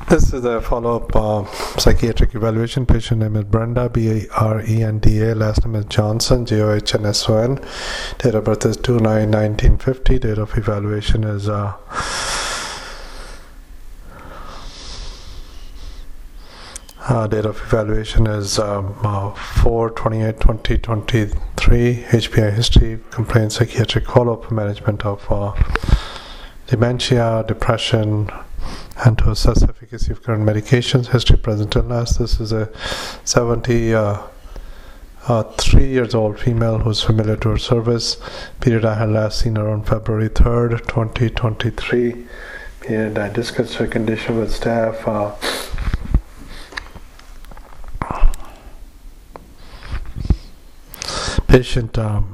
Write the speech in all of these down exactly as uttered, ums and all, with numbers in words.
This is a follow-up uh, psychiatric evaluation. Patient name is Brenda, B A R E N D A. Last name is Johnson, J O H N S O N. Date of birth is two nine nineteen fifty. Date of evaluation is uh, uh, date of evaluation is um, uh, four twenty-eight twenty twenty-three. H P I history, complaint, psychiatric follow-up, management of uh, dementia, depression, and to assess efficacy of current medications. History, present illness. This is a seventy-three uh, uh, years old female who's familiar to her service. Period I had last seen her on February third, twenty twenty-three. Period I discussed her condition with staff. Uh, patient um,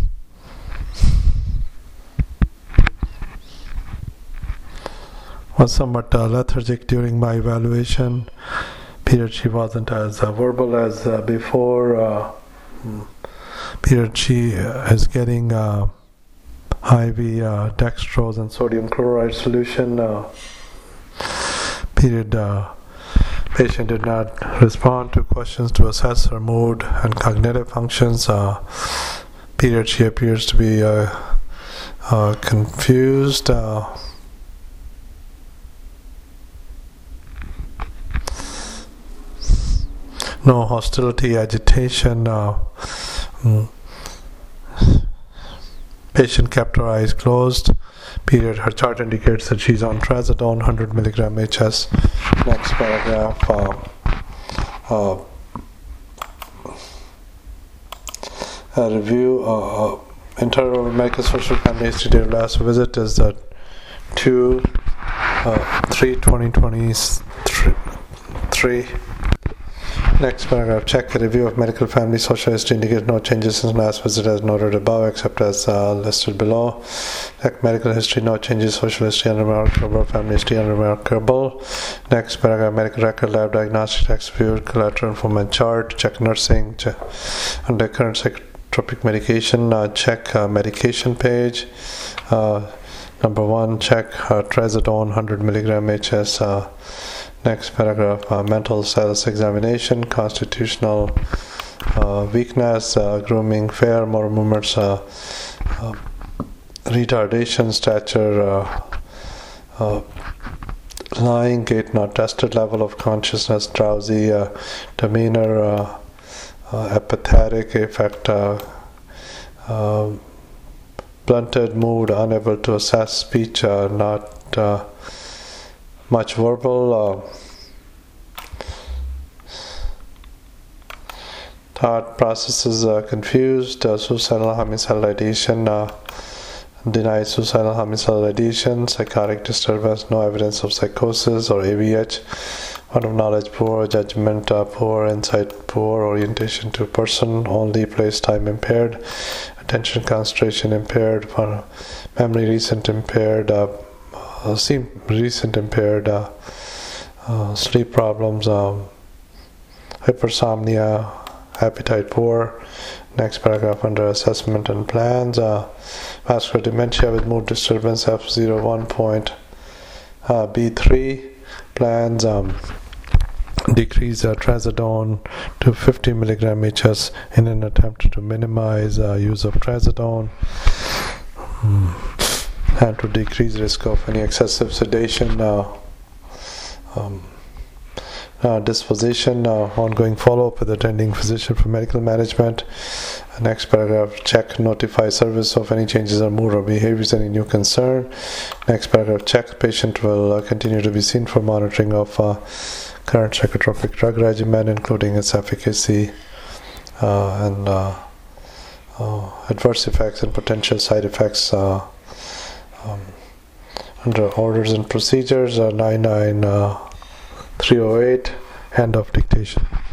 was somewhat uh, lethargic during my evaluation. Period she wasn't as uh, verbal as uh, before. Uh, period she uh, is getting uh, I V uh, dextrose and sodium chloride solution. Uh, period uh, patient did not respond to questions to assess her mood and cognitive functions. Uh, period she appears to be uh, uh, confused. Uh, No hostility, agitation. Uh, mm. Patient kept her eyes closed. Period. Her chart indicates that she's on trazodone, one hundred milligram H S. Next paragraph. Uh, uh, a review. Uh, uh, internal medical social family history date of last visit is that two three twenty twenty-three. Next paragraph. Check a review of medical family social history indicates no changes since last visit as noted above except as uh, listed below. Check medical history, no changes. Social history unremarkable. Family history unremarkable. Next paragraph. Medical record, lab diagnostic text view, collateral informant chart. Check nursing. Check under current psychotropic medication. Uh, check uh, medication page. Uh, number one. Check uh, trazodone one hundred milligram H S. Uh, Next paragraph, uh, mental status examination, constitutional uh, weakness, uh, grooming, fair, motor movements, uh, uh, retardation, stature, uh, uh, lying, gait not tested, level of consciousness, drowsy, uh, demeanor, uh, uh, apathetic, effect, uh, uh, blunted mood, unable to assess speech, uh, not uh, much verbal, uh, thought processes uh, confused, uh, suicidal homicidal ideation, uh, denied suicidal homicidal ideation, psychotic disturbance, no evidence of psychosis or A V H, out of knowledge poor, judgment uh, poor, insight poor, orientation to person, only place time impaired, attention concentration impaired, memory recent impaired, uh, Uh, seem recent impaired, uh, uh, sleep problems, um, hypersomnia, appetite poor. Next paragraph under assessment and plans. Uh, vascular dementia with mood disturbance F zero one point uh, B three. Plans um, decrease uh, trazodone to fifty milligram H S in an attempt to minimize uh, use of trazodone. Hmm. And to decrease risk of any excessive sedation, uh, um, uh, disposition, uh, ongoing follow-up with attending physician for medical management. Uh, next paragraph, check, notify service of any changes in mood or behaviors, any new concern. Next paragraph, check, patient will uh, continue to be seen for monitoring of uh, current psychotropic drug regimen, including its efficacy uh, and uh, uh, adverse effects and potential side effects. Uh, Um, under orders and procedures, uh, nine nine three oh eight, end of dictation.